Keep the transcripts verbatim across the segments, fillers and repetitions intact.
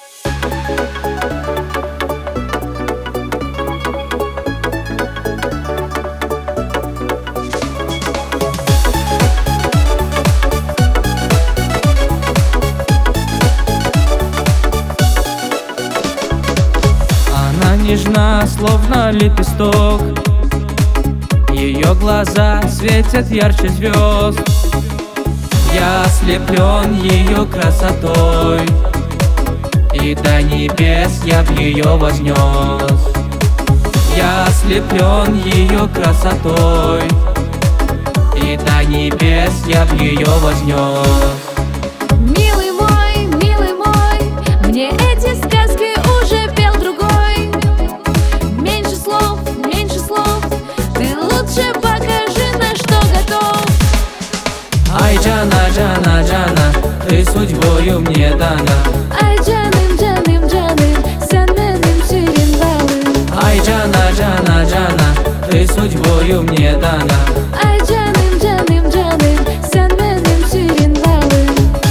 Нежна, словно лепесток, ее глаза светят ярче звезд. Я ослеплен ее красотой, и до небес я б ее вознес. Я ослеплен ее красотой, и до небес я б ее вознес. Милый мой, милый мой, мне эти сказки уже пел другой. Меньше слов, меньше слов, ты лучше покажи, на что готов. Ай, Джана, Джана, Джана, ты судьбою мне дана. Ай, джаным, джаным, джаным, sen benim şirin balım. Ай, Джана, Джана, Джана, ты судьбою мне дана. Ай, джаным, джаным, джаным, sen benim şirin balım.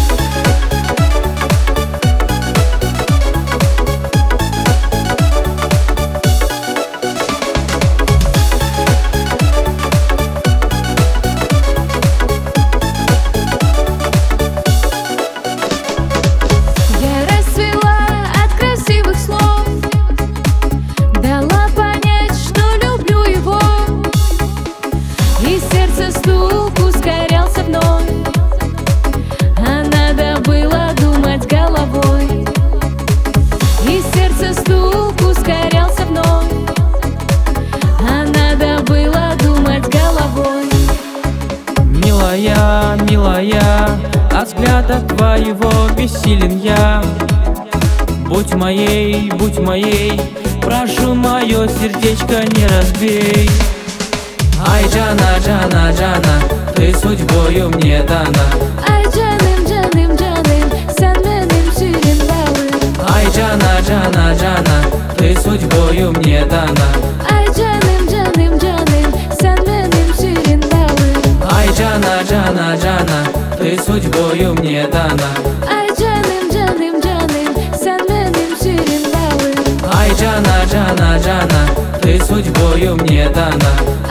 Я расцвела от красивых слов, дала понять, что люблю его, и сердце стук ускорялся вновь, а надо было думать головой. И сердце стук ускорялся вновь, а надо было думать головой. Милая, милая, от взгляда твоего бессилен я. Будь моей, будь моей, прошу, мое сердечко не разбей. Ай, Джана, Джана, Джана, ты судьбою мне дана. Ай, джаным, джаным, джаным, sen benim şirin balım. Ай, Джана, Джана, Джана, ты судьбою мне дана. Ай, джаным, джаным, джаным, sen benim şirin balım. Ай, Джана, Джана, Джана, ты судьбою мне дана. Ай, джаным, джаным, джаным, sen benim şirin balım. Ай, Джана, Джана, Джана, ты судьбою мне дана.